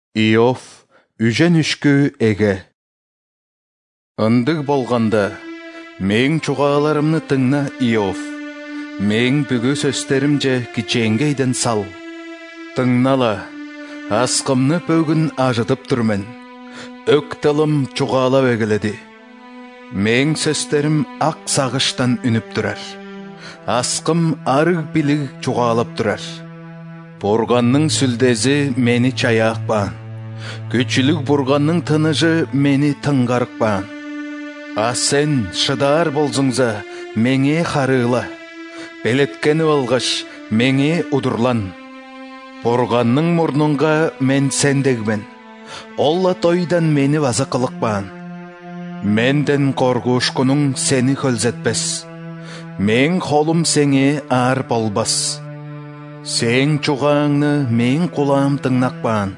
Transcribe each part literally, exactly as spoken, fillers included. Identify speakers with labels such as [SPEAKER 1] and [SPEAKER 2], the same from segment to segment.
[SPEAKER 1] Иов үжен үшкү эге. Ындык болганда, мен чугааларымны тыңна, Иов. Мен бүгү сөздөрүм же кичээнгейден сал. Тыңнала, аскымны бөгүн ажытып турмен. Өк тылым чугаалап эгеледи. Мен сөздөрүм ак сагыштан үнүп турар. Аскым арык билиг чугаалап турар. Бурганның сүлдези мени чаяакпаан. Күчүлүк бурганның тыныжы мени тыңгарыкпаан. А сен шыдаар болзуңза, меңе харыыла. Белеткени болгаш, меңе удурлан. Бурганның мурнунга мен сендегмен. Олла тойдан мени база кылыкпаан. Менден коргушкунуң сени хөлзетпес. Мен холум сеңе аар болбас. Сен чугааңны мен кулаам тыңнакпаан.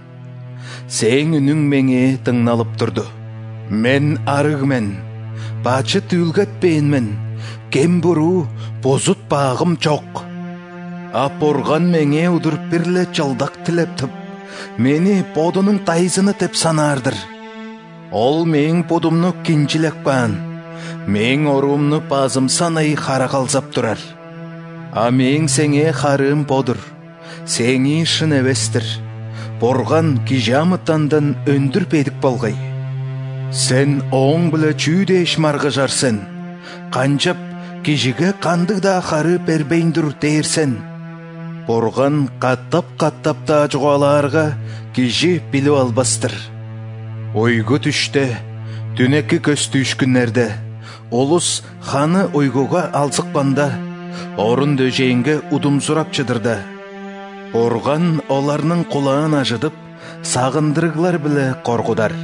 [SPEAKER 1] Сен үнүң меңе тыңналып турду. Мен арыгмен, бачы түүлгетпейинмен, кем буруу, бозут багым чок. А бурган меңе удуруп бирле чалдак тилептип, мени бодунун тайзыны деп санаардыр. Ол мен бодумну кинчилекпаан, мен оруумну базым санай хара калзап турар. А мен сеңе харым бодур, сеңи шын эвестир. Бурган кижамытандан өндүр педик болгай. Сен оң биле чүйдеш маргыжарсен, канчап кижиге кандык да хары бербейндүр дээрсен. Бурган каттап-каттап да жугалаарга кижи билип албастыр. Ойгу түштө, түнекки көз түйшкүннерде, улус ханы ойгуга алсыкпанда, орун дөжейинге удумсурап чыдырда. Бурган оларның кулаан ажыдып, сагындырыглар биле коргудар.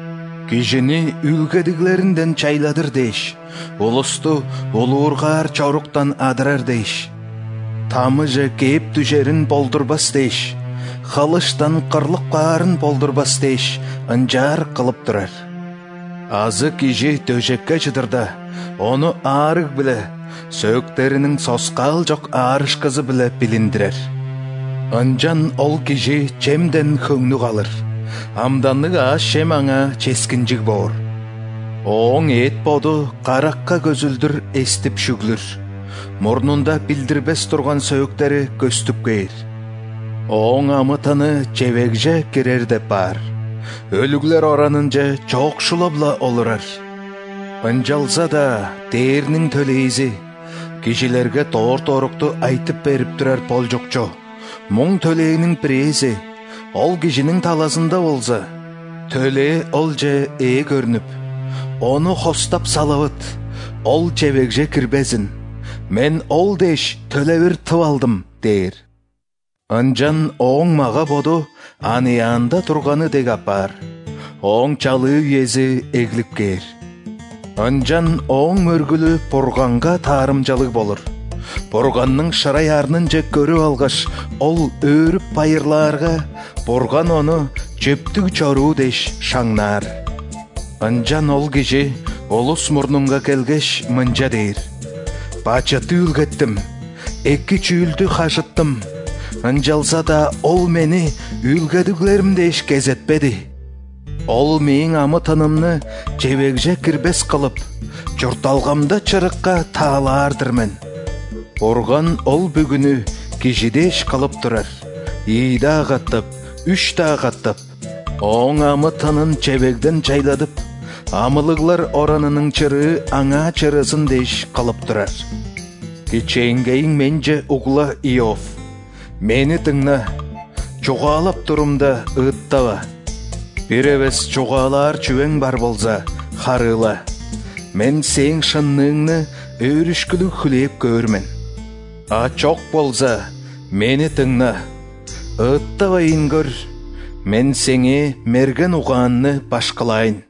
[SPEAKER 1] Кижини үлгедиглеринден чайладыр дейш, улусту улуургаар чоруктан адырар дейш. Тамы же кээп түжерин болдурбас дейш, халыштан кырлык каарын болдурбас дейш, ынжаар кылып турар. Азы кижи төжекке чыдырда, ону аарык биле, сөктеринин соскал жок аарышкызы биле билиндирер. Анжан ол кижи чемден хөңнү калыр, амданнык аш шем аңа ческинжик боор. Оң эт боду каракка көзүлдүр эстип шүглүр, мурнунда билдирбес турган сөктери көстүп кейир. Оң амытаны чебегже кирер деп бар, өлүглер оранынже чоокшулабла олурар. Анжалса да дээрнин төлейзи, кишилерге тоор-торукту айтып берип турар болжокчо. Муң төлейнин прези, ол кишинин таласында болса, төле ол же ээ көрүнүп, ону хостап салабыт, ол чебегже кирбезин. Мен ол деш төлебир тып алдым, дейир. Анжан оң мага боду анияанда турганы дег апар, оң чалыы үйези эглип кээр. Анжан оң мөргүлү бурганга таарымжалык болур. Бурганның шырай арнын же көрүп алгаш, ол өөрүп пайырлаарга, бурган ону чөптүк чоруу деш шаңнаар. Анжан ол киши улус мурнунга келгеш мынжа дейир: бачы түүлгеттим, эки чүүлдү хашыттым. Анжалса да ол мени үлгедиглерим деш кезетпеди. Ол менин амытынымны чебегже кирбес кылып, журталгамда чырыкка таалаардырмен. Бурган ол бүгүнү кижидеш кылып турар, ийда агаттып, үшта агаттып, оң амытынын чебегден чайладып, амылыглар оранынын чырыы аңа чырысын деш кылып турар. Кичээнгейиң менже угла, Иов, мени тыңна, чугаалап турумда ыттаба. Бир эбес чугаалаар чүбең бар болса, харыыла. Мен сең шынныңны өөрүшкүлүк хүлээп көрмен. А чок болса, мени тыңна, ыттабайын көр, мен сеңе мерген угаанны башкылайын.